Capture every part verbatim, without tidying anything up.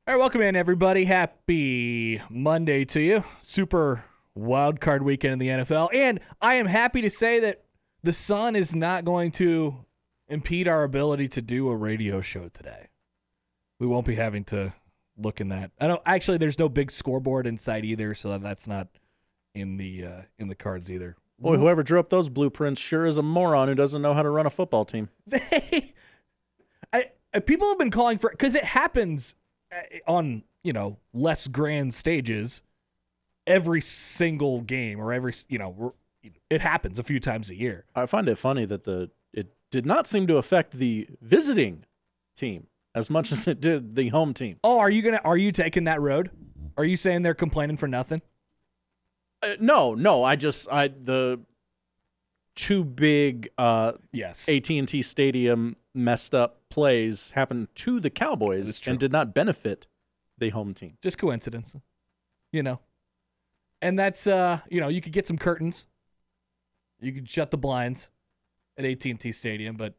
All right, welcome in, everybody. Happy Monday to you. Super wild card weekend in the N F L. And I am happy to say that the sun is not going to impede our ability to do a radio show today. We won't be having to look in that. I don't actually there's no big scoreboard inside either, so that's not in the uh, in the cards either. Boy, whoever drew up those blueprints sure is a moron who doesn't know how to run a football team. They I, I people have been calling for cuz it happens on, you know, less grand stages every single game or every, you know, it happens a few times a year. I find it funny that the it did not seem to affect the visiting team as much as it did the home team. Oh, are you going to are you taking that road? Are you saying they're complaining for nothing? Uh, no, no, I just I the two big uh yes. A T and T Stadium messed up plays happened to the Cowboys and did not benefit the home team. Just coincidence, you know. And that's uh, you know, you could get some curtains. You could shut the blinds at A T and T Stadium, but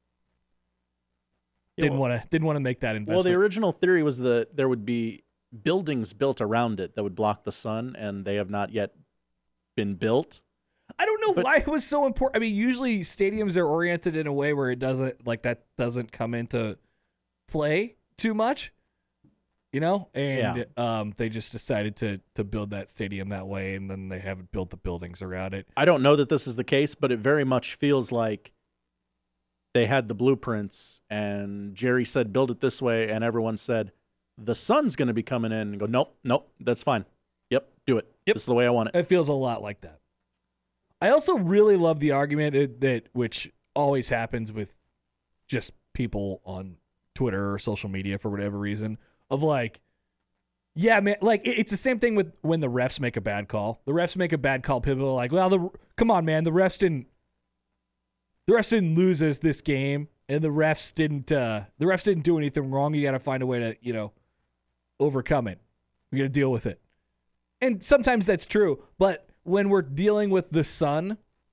Yeah, didn't well- want to didn't want to make that investment. Well, the original theory was that there would be buildings built around it that would block the sun, and they have not yet been built. I don't know But- why it was so important. I mean, usually stadiums are oriented in a way where it doesn't like that doesn't come into play too much, you know. And um, they just decided to to build that stadium that way, and then they haven't built the buildings around it. I don't know that this is the case, but it very much feels like they had the blueprints, and Jerry said, build it this way, and everyone said, the sun's going to be coming in, and go, nope, nope, that's fine. Yep, do it. Yep. This is the way I want it. It feels a lot like that. I also really love the argument that, that which always happens with just people on Twitter or social media for whatever reason of like, yeah, man, like it- it's the same thing with when the refs make a bad call. The refs make a bad call. People are like, well, the come on, man, the refs didn't, the refs didn't lose us this game, and the refs didn't, uh, the refs didn't do anything wrong. You got to find a way to, you know, overcome it. We got to deal with it, and sometimes that's true, but when we're dealing with the sun,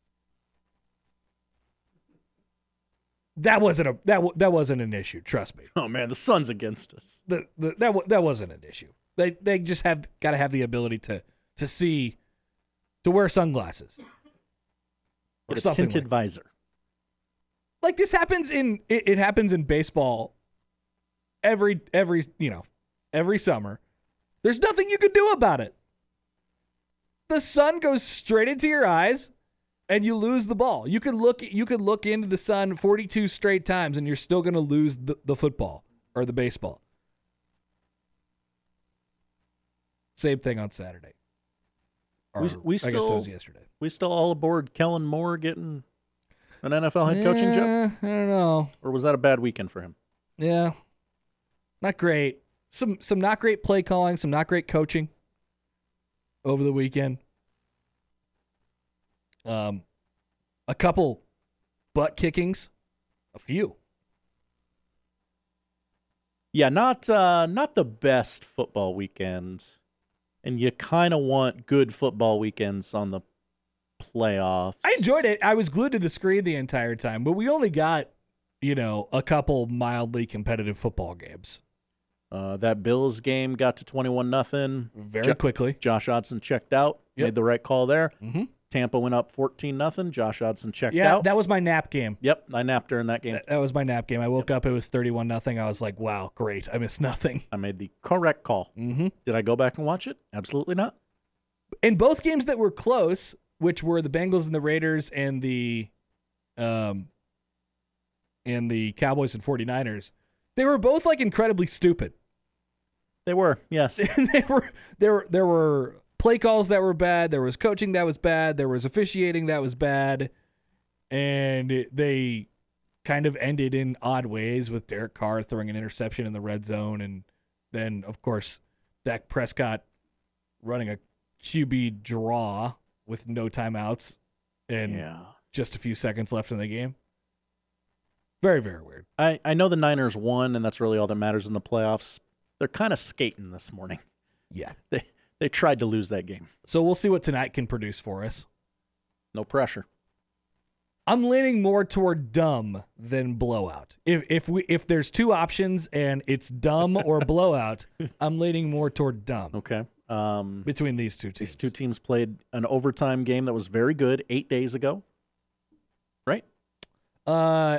that wasn't a that that wasn't an issue. Trust me. Oh, man, the sun's against us. The, the that wa- that wasn't an issue. They they just have got to have the ability to to see, to wear sunglasses or Get a something tinted like, visor. like this happens in it, it happens in baseball every every you know every summer. There's nothing you can do about it. The sun goes straight into your eyes, and you lose the ball. You could look you could look into the sun forty-two straight times, and you're still going to lose the, the football or the baseball. Same thing on Saturday. Or, We- we I guess it still- was yesterday. We still all aboard Kellen Moore getting an N F L head coaching job? Eh, I don't know. Or was that a bad weekend for him? Yeah, not great. Some some not great play calling, some not great coaching over the weekend. Um, a couple butt kickings, a few. Yeah, not uh, not the best football weekend. And you kind of want good football weekends on the playoffs. I enjoyed it. I was glued to the screen the entire time, but we only got, you know, a couple mildly competitive football games. Uh, that Bills game got to twenty-one nothing. Very Jo- quickly. Josh Hodson checked out. Yep. Made the right call there. Mm-hmm. Tampa went up fourteen nothing. Josh Hodson checked Yeah, out. that was my nap game. Yep, I napped during that game. That, that was my nap game. I woke up, it was thirty-one nothing. I was like, wow, great. I missed nothing. I made the correct call. Mm-hmm. Did I go back and watch it? Absolutely not. In both games that were close, which were the Bengals and the Raiders and the um and the Cowboys and 49ers, they were both like incredibly stupid. They were, yes. they were there were there were play calls that were bad, there was coaching that was bad, there was officiating that was bad, and it, they kind of ended in odd ways with Derek Carr throwing an interception in the red zone, and then of course Dak Prescott running a Q B draw with no timeouts and yeah. just a few seconds left in the game. Very, very weird. I, I know the Niners won, and that's really all that matters in the playoffs. They're kind of skating this morning. Yeah. They they tried to lose that game. So we'll see what tonight can produce for us. No pressure. I'm leaning more toward dumb than blowout. If if we if there's two options and it's dumb or blowout, I'm leaning more toward dumb. Okay. Um, between these two teams. These two teams played an overtime game that was very good eight days ago. Right? Uh,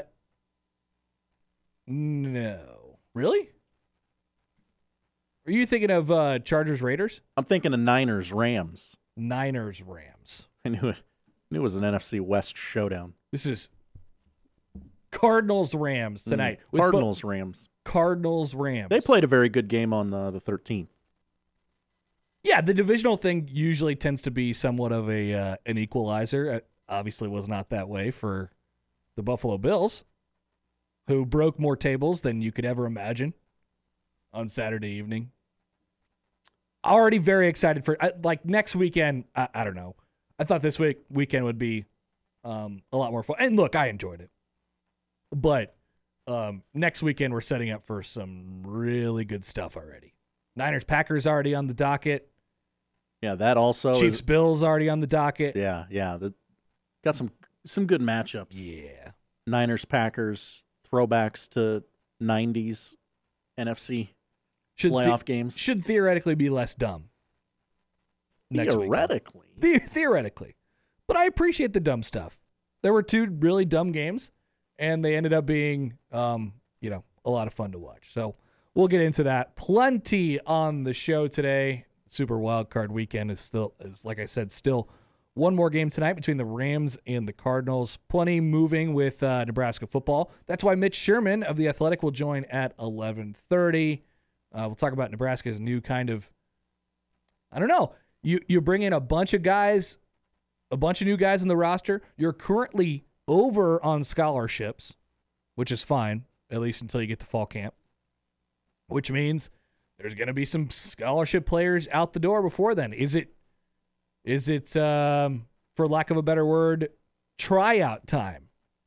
no. Really? Are you thinking of uh, Chargers Raiders? I'm thinking of Niners Rams. Niners Rams. I knew it. I knew it was an N F C West showdown. This is Cardinals Rams tonight. Mm, Cardinals Rams. Cardinals Rams. They played a very good game on uh, the thirteenth. Yeah, the divisional thing usually tends to be somewhat of a uh, an equalizer. It obviously was not that way for the Buffalo Bills, who broke more tables than you could ever imagine on Saturday evening. Already very excited for like next weekend. I, I don't know. I thought this week weekend would be um, a lot more fun. And look, I enjoyed it. But um, next weekend we're setting up for some really good stuff already. Niners Packers already on the docket. Yeah, that also. Chiefs is, Bills already on the docket. Yeah, yeah. The, got some some good matchups. Yeah. Niners Packers throwbacks to nineties N F C should playoff the, games. Should theoretically be less dumb. Theoretically. The- theoretically. But I appreciate the dumb stuff. There were two really dumb games, and they ended up being, um, you know, a lot of fun to watch. So we'll get into that. Plenty on the show today. Super Wild Card Weekend is still, is like I said, still one more game tonight between the Rams and the Cardinals. Plenty moving with uh, Nebraska football. That's why Mitch Sherman of The Athletic will join at eleven thirty. Uh, we'll talk about Nebraska's new kind of, I don't know, you you bring in a bunch of guys, a bunch of new guys in the roster. You're currently over on scholarships, which is fine, at least until you get to fall camp, which means there's going to be some scholarship players out the door before then. Is it, is it um, for lack of a better word, tryout time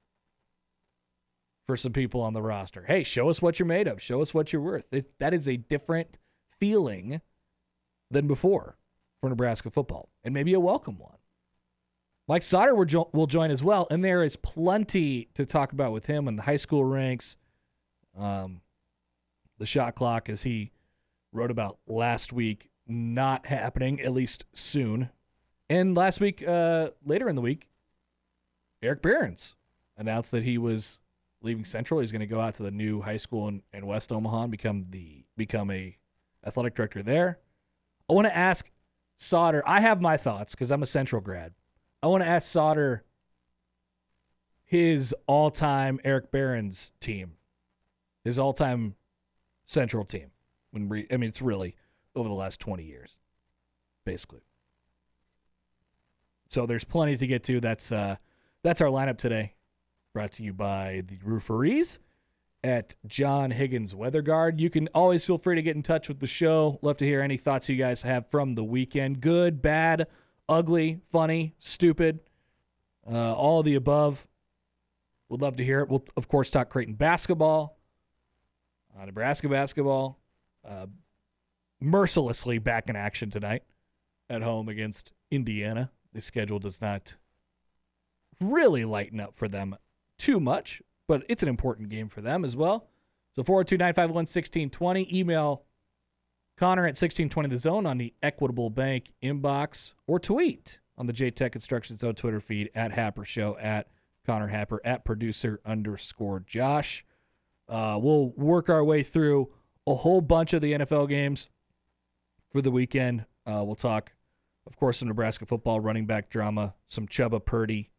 for some people on the roster? Hey, show us what you're made of. Show us what you're worth. It, that is a different feeling than before for Nebraska football, and maybe a welcome one. Mike Sauter will, jo- will join as well, and there is plenty to talk about with him in the high school ranks, um, the shot clock, as he wrote about last week, not happening, at least soon. And last week, uh, later in the week, Eric Behrens announced that he was leaving Central. He's going to go out to the new high school in, in West Omaha and become the become a athletic director there. I want to ask Sauter. I have my thoughts because I'm a Central grad. I want to ask Sauter his all-time Eric Behrens team, his all-time Central team. When we, I mean, it's really over the last twenty years, basically. So there's plenty to get to. That's uh, that's our lineup today. Brought to you by the Rooferees at John Higgins Weather Guard. You can always feel free to get in touch with the show. Love to hear any thoughts you guys have from the weekend. Good, bad, ugly, funny, stupid, uh, all of the above. Would love to hear it. We'll, of course, talk Creighton basketball, uh, Nebraska basketball. Uh, mercilessly back in action tonight at home against Indiana. The schedule does not really lighten up for them too much, but it's an important game for them as well. So four oh two, nine five one, one six two zero. Email Connor at sixteen twenty The Zone on the Equitable Bank inbox, or tweet on the J-Tech Construction Zone Twitter feed at Happer Show, at Connor Happer, at producer underscore Josh. Uh, we'll work our way through a whole bunch of the N F L games for the weekend. Uh, we'll talk, of course, some Nebraska football, running back drama, some Chubba Purdy,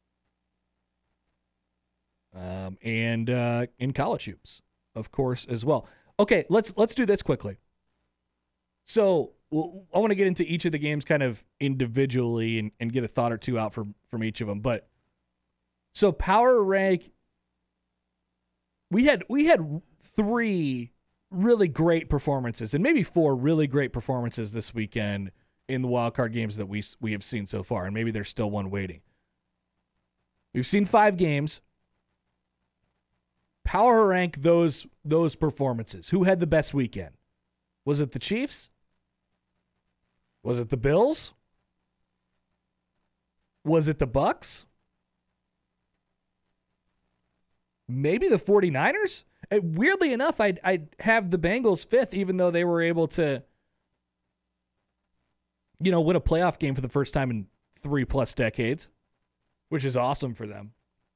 um, and uh, in college hoops, of course, as well. Okay, let's let's do this quickly. So well, I want to get into each of the games kind of individually and, and get a thought or two out from, from each of them. But so power rank, we had we had three really great performances, and maybe four really great performances this weekend in the wild card games that we we have seen so far, and maybe there's still one waiting. We've seen five games. Power rank those those performances. Who had the best weekend? Was it the Chiefs? Was it the Bills? Was it the Bucks? maybe the 49ers. And weirdly enough, I'd, I'd have the Bengals fifth, even though they were able to, you know, win a playoff game for the first time in three plus decades, which is awesome for them.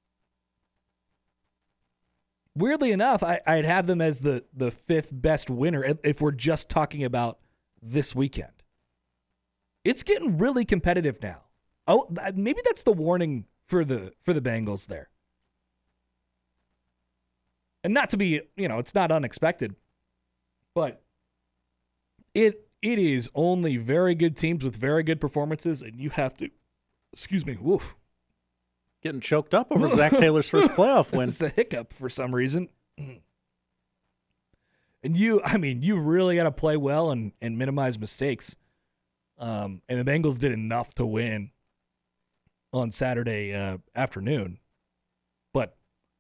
Weirdly enough, I, I'd have them as the, the fifth best winner if we're just talking about this weekend. It's getting really competitive now. Oh, maybe that's the warning for the for the Bengals there. And not to be, you know, it's not unexpected, but it it is only very good teams with very good performances, and you have to, excuse me, woof. Getting choked up over Zach Taylor's first playoff win. It's a hiccup for some reason. And you, I mean, you really got to play well and, and minimize mistakes. Um, and the Bengals did enough to win on Saturday uh, afternoon. But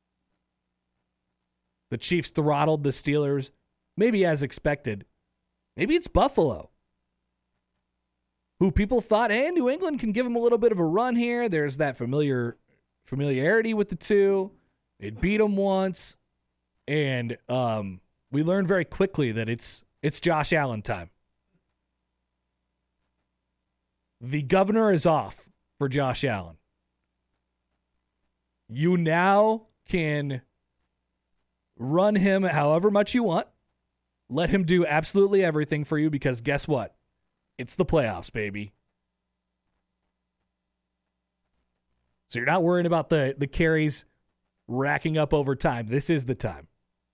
the Chiefs throttled the Steelers, maybe as expected. Maybe it's Buffalo, who people thought, hey, New England can give them a little bit of a run here. There's that familiar familiarity with the two. They beat them once. And um, we learned very quickly that it's it's Josh Allen time. The governor is off for Josh Allen. You now can run him however much you want. Let him do absolutely everything for you because guess what? It's the playoffs, baby. So you're not worrying about the, the carries racking up over time. This is the time.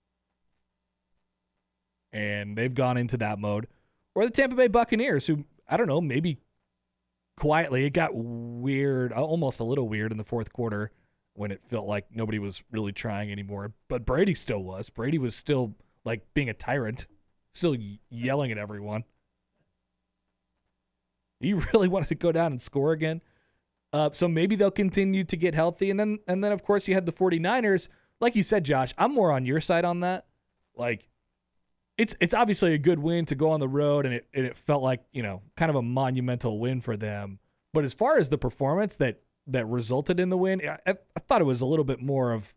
And they've gone into that mode. Or the Tampa Bay Buccaneers, who, I don't know, maybe quietly, it got weird, almost a little weird in the fourth quarter when it felt like nobody was really trying anymore. But Brady still was. Brady was still like being a tyrant, still yelling at everyone. He really wanted to go down and score again. Uh, so maybe they'll continue to get healthy. And then, and then of course, you had the 49ers. Like you said, Josh, I'm more on your side on that. Like, it's it's obviously a good win to go on the road, and it, and it felt like, you know, kind of a monumental win for them. But as far as the performance that, that resulted in the win, I, I thought it was a little bit more of,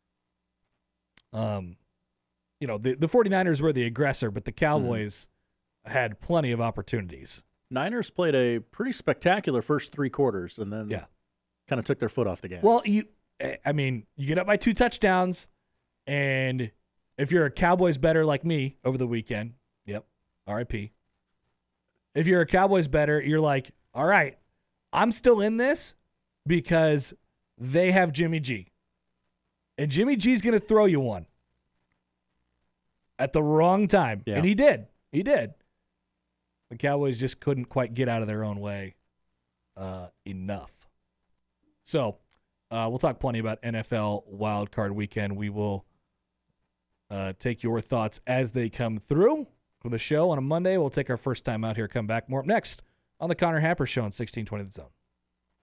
um, you know, the, the 49ers were the aggressor, but the Cowboys mm-hmm. had plenty of opportunities. Niners played a pretty spectacular first three quarters and then yeah. kind of took their foot off the gas. Well, you, I mean, you get up by two touchdowns, and if you're a Cowboys bettor like me over the weekend, yep, R I P. If you're a Cowboys bettor, you're like, all right, I'm still in this because they have Jimmy G. And Jimmy G's going to throw you one at the wrong time. Yeah. And he did. He did. The Cowboys just couldn't quite get out of their own way uh, enough. So uh, we'll talk plenty about N F L Wildcard Weekend. We will uh, take your thoughts as they come through for the show on a Monday. We'll take our first time out here, come back. More up next on the Connor Happer Show on sixteen twenty The Zone.